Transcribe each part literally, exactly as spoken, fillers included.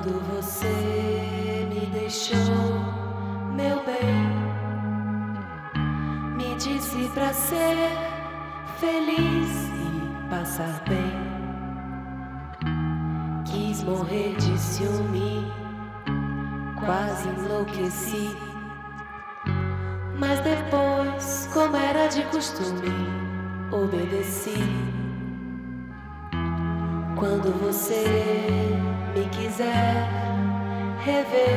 Quando você me deixou, meu bem, me disse pra ser feliz e passar bem. Quis morrer de ciúme, quase enlouqueci. Mas depois, como era de costume, obedeci. Quando você me quiser rever,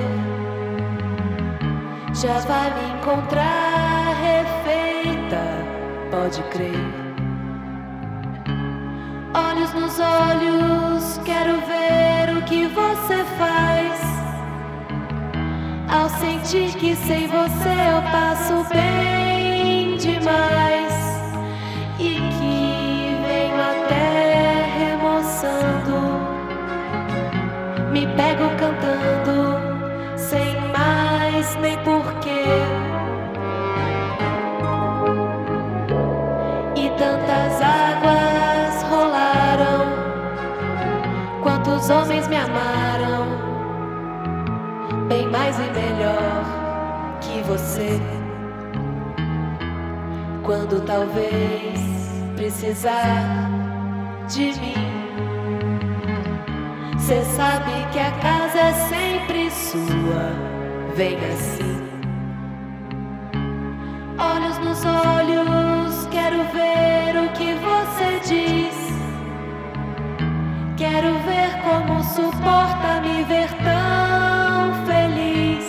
já vai me encontrar refeita, pode crer. Olhos nos olhos, quero ver o que você faz. Ao sentir que sem você eu passo bem demais, e que venho até remoçando, me pego cantando, sem mais nem porquê. E tantas águas rolaram, quantos homens me amaram, bem mais e melhor que você. Quando talvez precisar de mim, cê sabe que a casa é sempre sua, vem assim. Olhos nos olhos, quero ver o que você diz. Quero ver como suporta me ver tão feliz.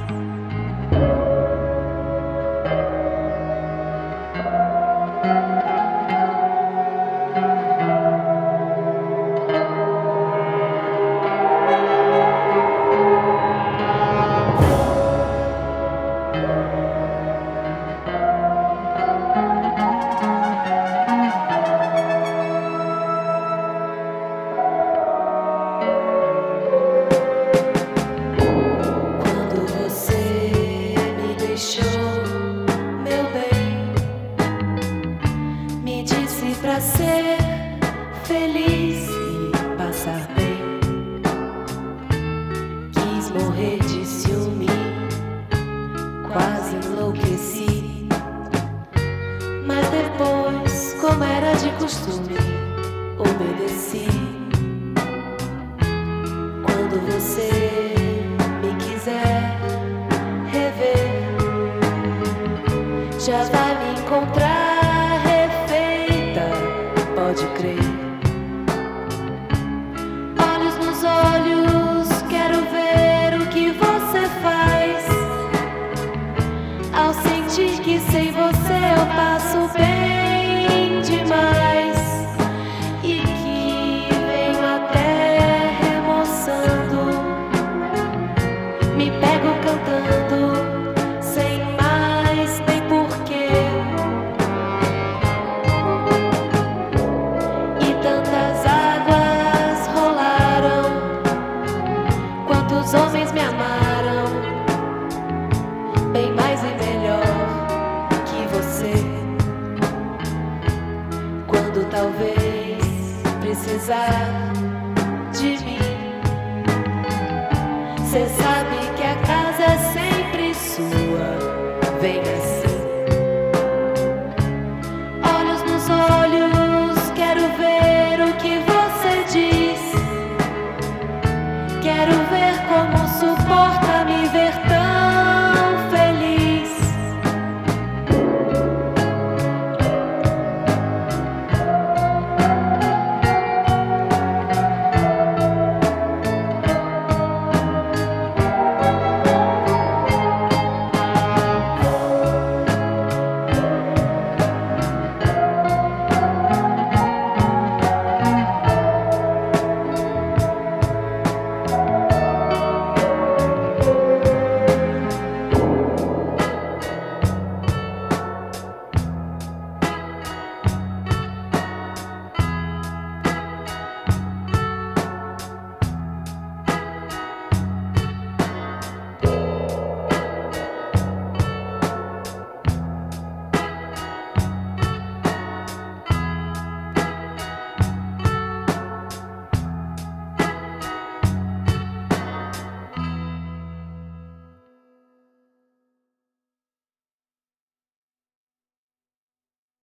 Pra ser feliz e passar bem, quis morrer de ciúme, quase enlouqueci. Mas depois, como era de costume, obedeci. Quando você me quiser rever, já vai me encontrar, pode crer. Olhos nos olhos, quero ver o que você faz. Ao sentir que sem você eu passo bem demais, e que venho até remoçando, me pego cantando, sem mais nem porquê. Os homens me amaram, bem mais e melhor que você. Quando talvez precisar de mim, cê sabe que a casa é sempre sua, vem assim.